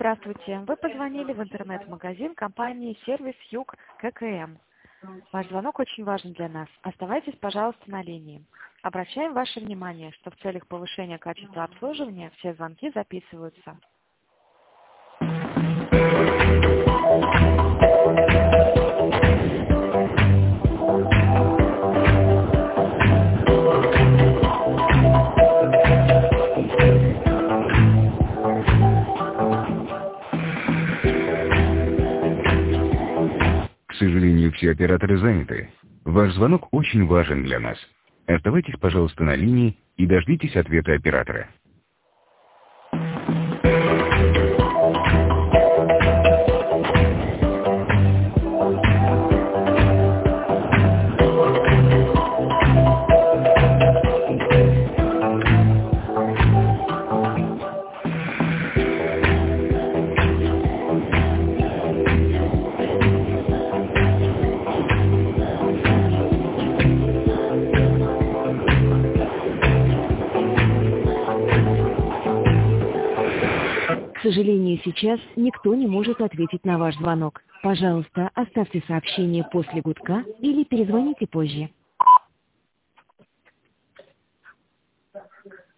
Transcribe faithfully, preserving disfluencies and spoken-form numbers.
Здравствуйте. Вы позвонили в интернет-магазин компании «Сервис Юг ККМ». Ваш звонок очень важен для нас. Оставайтесь, пожалуйста, на линии. Обращаем ваше внимание, что в целях повышения качества обслуживания все звонки записываются. К сожалению, все операторы заняты. Ваш звонок очень важен для нас. Оставайтесь, пожалуйста, на линии и дождитесь ответа оператора. К сожалению, сейчас никто не может ответить на ваш звонок. Пожалуйста, оставьте сообщение после гудка или перезвоните позже.